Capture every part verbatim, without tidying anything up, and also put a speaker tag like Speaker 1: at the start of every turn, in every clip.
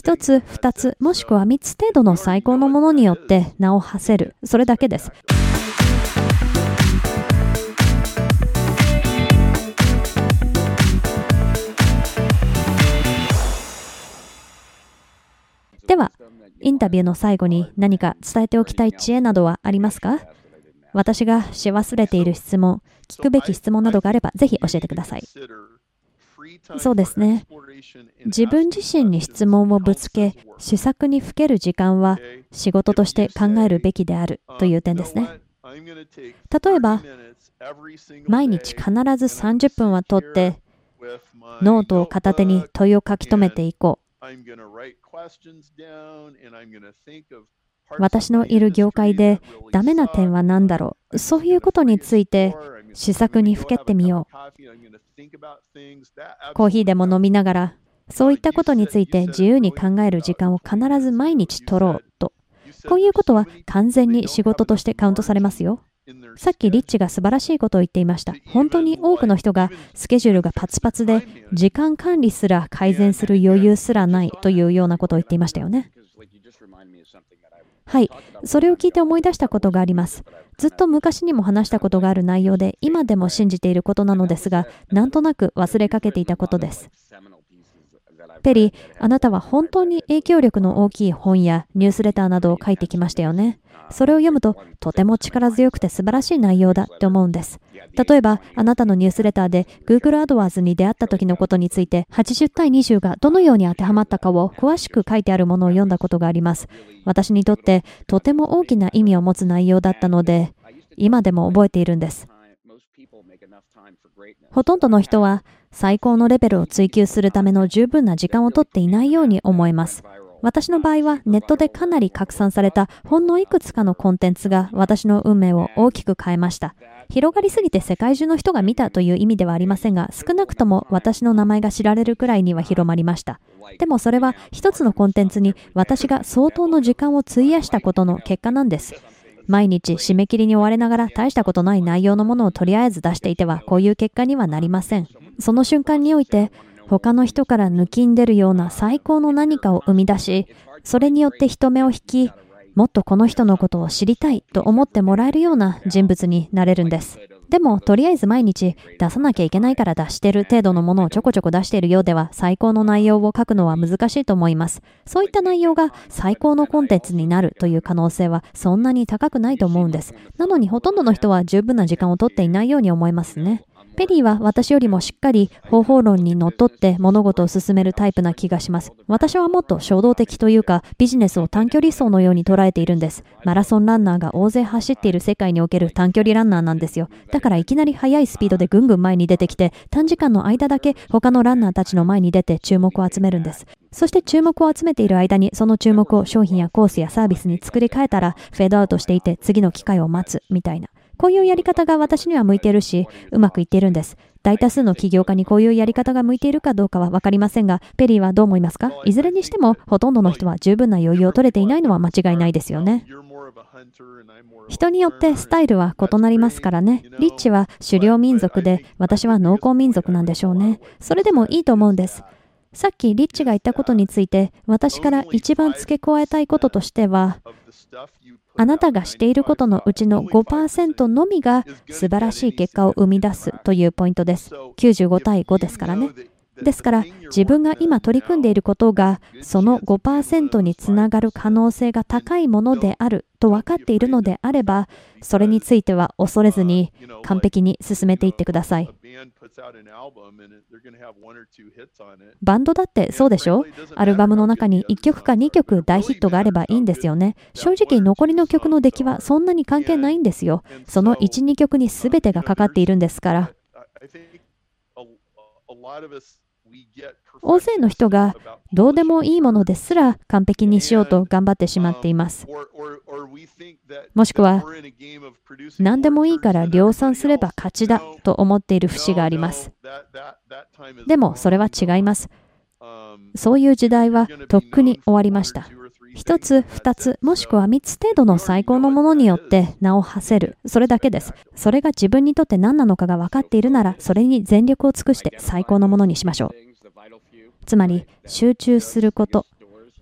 Speaker 1: 一つ、二つ、もしくは三つ程度の最高のものによって名を馳せる。それだけです。では、インタビューの最後に何か伝えておきたい知恵などはありますか？私がし忘れている質問、聞くべき質問などがあれば、ぜひ教えてください。そうですね。自分自身に質問をぶつけ、施策にふける時間は仕事として考えるべきであるという点ですね。例えば、毎日必ずさんじゅっぷんは取って、ノートを片手に問いを書き留めていこう。私のいる業界でダメな点は何だろう。そういうことについて施策にふけってみよう。コーヒーでも飲みながら、そういったことについて自由に考える時間を必ず毎日取ろうと。こういうことは完全に仕事としてカウントされますよ。さっきリッチが素晴らしいことを言っていました。本当に多くの人がスケジュールがパツパツで時間管理すら改善する余裕すらないというようなことを言っていましたよね。はい、それを聞いて思い出したことがあります。ずっと昔にも話したことがある内容で、今でも信じていることなのですが、なんとなく忘れかけていたことです。ペリー、あなたは本当に影響力の大きい本やニュースレターなどを書いてきましたよね。それを読むと、とても力強くて素晴らしい内容だって思うんです。例えば、あなたのニュースレターで Google AdWords に出会った時のことについて、はちじゅうたいにじゅうがどのように当てはまったかを詳しく書いてあるものを読んだことがあります。私にとってとても大きな意味を持つ内容だったので、今でも覚えているんです。ほとんどの人は最高のレベルを追求するための十分な時間を取っていないように思えます。私の場合はネットでかなり拡散されたほんのいくつかのコンテンツが私の運命を大きく変えました。広がりすぎて世界中の人が見たという意味ではありませんが、少なくとも私の名前が知られるくらいには広まりました。でもそれは一つのコンテンツに私が相当の時間を費やしたことの結果なんです。毎日締め切りに追われながら大したことない内容のものをとりあえず出していてはこういう結果にはなりません。その瞬間において他の人から抜きんでるような最高の何かを生み出し、それによって人目を引き、もっとこの人のことを知りたいと思ってもらえるような人物になれるんです。でも、とりあえず毎日出さなきゃいけないから出してる程度のものをちょこちょこ出しているようでは、最高の内容を書くのは難しいと思います。そういった内容が最高のコンテンツになるという可能性はそんなに高くないと思うんです。なのにほとんどの人は十分な時間を取っていないように思いますね。ペリーは私よりもしっかり方法論にのっとって物事を進めるタイプな気がします。私はもっと衝動的というかビジネスを短距離走のように捉えているんです。マラソンランナーが大勢走っている世界における短距離ランナーなんですよ。だからいきなり速いスピードでぐんぐん前に出てきて、短時間の間だけ他のランナーたちの前に出て注目を集めるんです。そして注目を集めている間にその注目を商品やコースやサービスに作り変えたらフェードアウトしていて次の機会を待つみたいな。こういうやり方が私には向いているし、うまくいっているんです。大多数の起業家にこういうやり方が向いているかどうかは分かりませんが、ペリーはどう思いますか？いずれにしても、ほとんどの人は十分な余裕を取れていないのは間違いないですよね。人によってスタイルは異なりますからね。リッチは狩猟民族で、私は農耕民族なんでしょうね。それでもいいと思うんです。さっきリッチが言ったことについて、私から一番付け加えたいこととしては、あなたがしていることのうちの ごパーセント のみが素晴らしい結果を生み出すというポイントです。きゅうじゅうごたいごですからね。ですから、自分が今取り組んでいることがその ごパーセント につながる可能性が高いものであると分かっているのであれば、それについては恐れずに完璧に進めていってください。バンドだってそうでしょ？アルバムの中にいっきょくかにきょく大ヒットがあればいいんですよね。正直残りの曲の出来はそんなに関係ないんですよ。そのいち、にきょくに全てがかかっているんですから。大勢の人がどうでもいいものですら完璧にしようと頑張ってしまっています。もしくは何でもいいから量産すれば勝ちだと思っている節があります。でもそれは違います。そういう時代はとっくに終わりました。一つ、二つ、もしくは三つ程度の最高のものによって名を馳せる。それだけです。それが自分にとって何なのかが分かっているなら、それに全力を尽くして最高のものにしましょう。つまり、集中すること。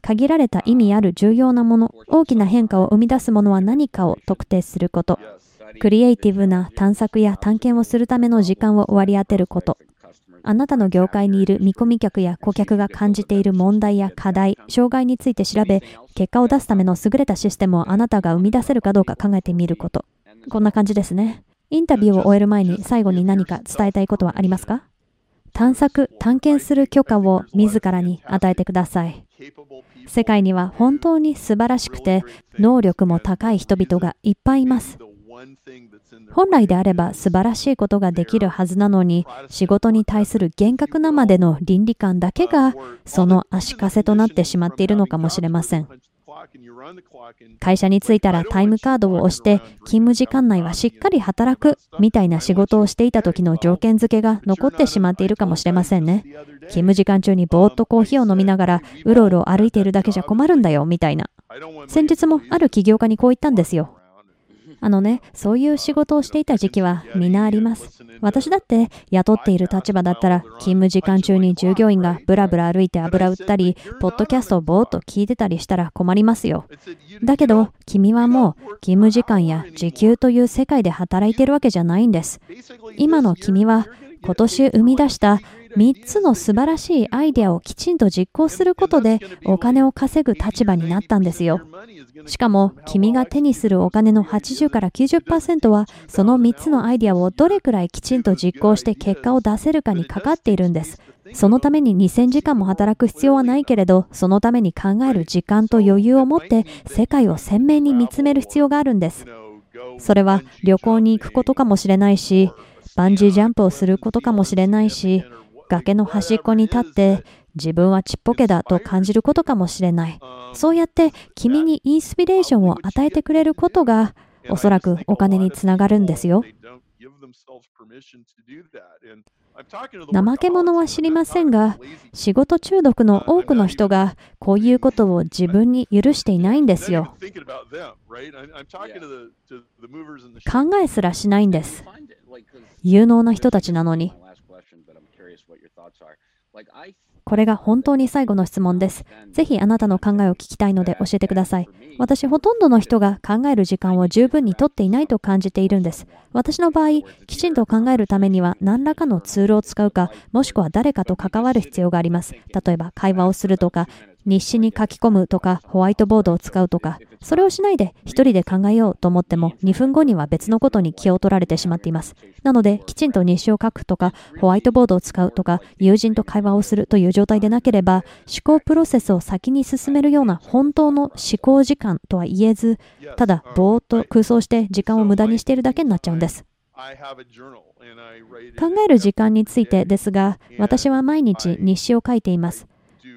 Speaker 1: 限られた意味ある重要なもの、大きな変化を生み出すものは何かを特定すること。クリエイティブな探索や探検をするための時間を割り当てること。あなたの業界にいる見込み客や顧客が感じている問題や課題、障害について調べ、結果を出すための優れたシステムをあなたが生み出せるかどうか考えてみること。こんな感じですね。インタビューを終える前に最後に何か伝えたいことはありますか？探索、探検する許可を自らに与えてください。世界には本当に素晴らしくて能力も高い人々がいっぱいいます。本来であれば素晴らしいことができるはずなのに、仕事に対する厳格なまでの倫理観だけがその足かせとなってしまっているのかもしれません。会社に着いたらタイムカードを押して勤務時間内はしっかり働くみたいな仕事をしていた時の条件付けが残ってしまっているかもしれませんね。勤務時間中にぼーっとコーヒーを飲みながらうろうろ歩いているだけじゃ困るんだよみたいな。先日もある起業家にこう言ったんですよ。あのね、そういう仕事をしていた時期はみんなあります。私だって雇っている立場だったら勤務時間中に従業員がブラブラ歩いて油売ったり、ポッドキャストをぼーっと聞いてたりしたら困りますよ。だけど君はもう勤務時間や時給という世界で働いているわけじゃないんです。今の君は今年生み出したみっつの素晴らしいアイデアをきちんと実行することでお金を稼ぐ立場になったんですよ。しかも君が手にするお金のはちじゅうからきゅうじゅっパーセントはそのみっつのアイデアをどれくらいきちんと実行して結果を出せるかにかかっているんです。そのためににせんじかんも働く必要はないけれど、そのために考える時間と余裕を持って世界を鮮明に見つめる必要があるんです。それは旅行に行くことかもしれないし、バンジージャンプをすることかもしれないし、崖の端っこに立って自分はちっぽけだと感じることかもしれない。そうやって君にインスピレーションを与えてくれることがおそらくお金につながるんですよ。怠け者は知りませんが、仕事中毒の多くの人がこういうことを自分に許していないんですよ。考えすらしないんです。有能な人たちなのに。これが本当に最後の質問です。ぜひあなたの考えを聞きたいので教えてください。私、ほとんどの人が考える時間を十分にとっていないと感じているんです。私の場合、きちんと考えるためには何らかのツールを使うか、もしくは誰かと関わる必要があります。例えば会話をするとか、日誌に書き込むとか、ホワイトボードを使うとか、それをしないで一人で考えようと思ってもにふんごには別のことに気を取られてしまっています。なので、きちんと日誌を書くとか、ホワイトボードを使うとか、友人と会話をするという状態でなければ、思考プロセスを先に進めるような本当の思考時間とは言えず、ただぼーっと空想して時間を無駄にしているだけになっちゃうんです。考える時間についてですが、私は毎日日誌を書いています。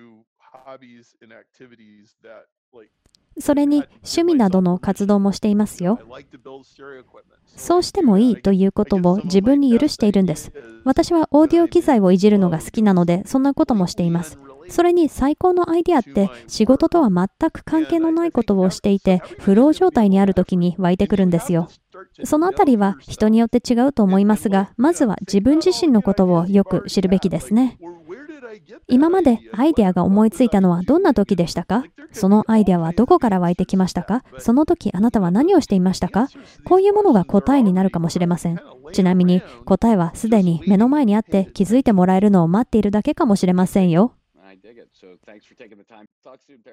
Speaker 1: それに趣味などの活動もしていますよ。そうしてもいいということを自分に許しているんです。私はオーディオ機材をいじるのが好きなので、そんなこともしています。それに最高のアイデアって仕事とは全く関係のないことをしていて、フロー状態にある時に湧いてくるんですよ。そのあたりは人によって違うと思いますが、まずは自分自身のことをよく知るべきですね。今までアイデアが思いついたのはどんな時でしたか？そのアイデアはどこから湧いてきましたか？その時あなたは何をしていましたか？こういうものが答えになるかもしれません。ちなみに答えはすでに目の前にあって気づいてもらえるのを待っているだけかもしれませんよ。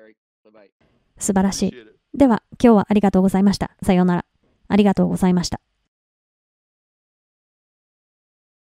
Speaker 1: 素晴らしい。では今日はありがとうございました。さようなら。ありがとうございました。